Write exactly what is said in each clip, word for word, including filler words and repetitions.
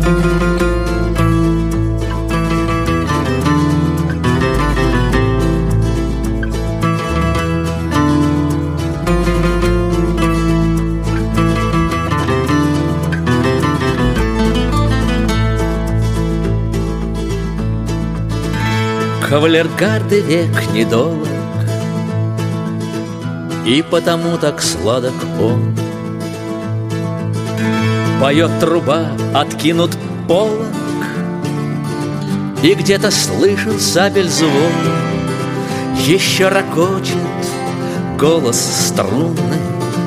Кавалергарды век недолг, и потому так сладок он. Поет труба, откинут полог, и где-то слышен сабель звон. Еще ракочет голос струнный,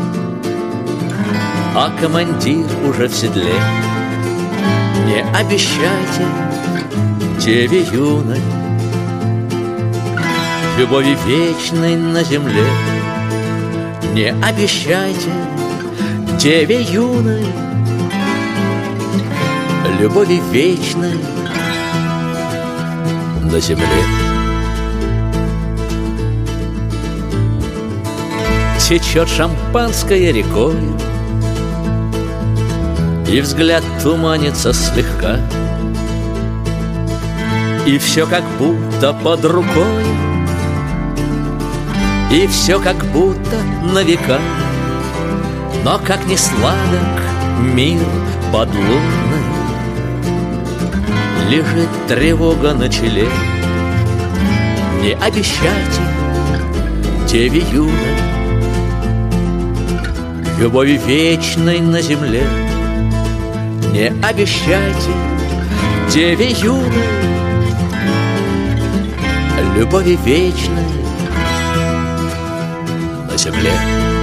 а командир уже в седле. Не обещайте деве юной любови вечной на земле. Не обещайте деве юной любови вечной на земле. Течет шампанское рекою, и взгляд туманится слегка, и все как будто под рукой, и все как будто на века. Но как ни сладок мир подлунный, лежит тревога на челе. Не обещайте деве юной любови вечной на земле. Не обещайте деве юной любови вечной на земле.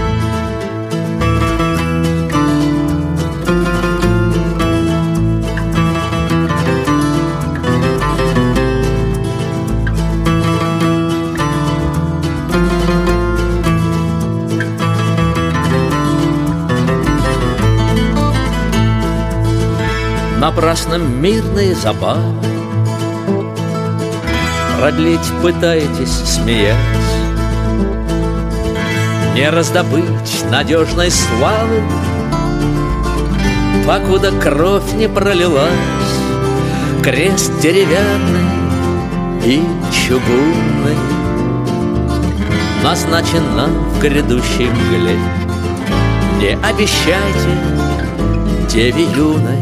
Напрасно мирные забавы продлить пытаетесь, смеясь. Не раздобыть надежной славы, покуда кровь не пролилась. Крест деревянный и чугунный назначен нам в грядущей мгле. Не обещайте деве юной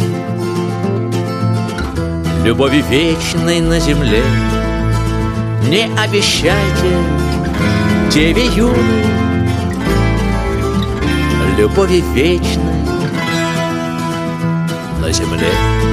любови вечной на земле. Не обещайте деве юной любови вечной на земле.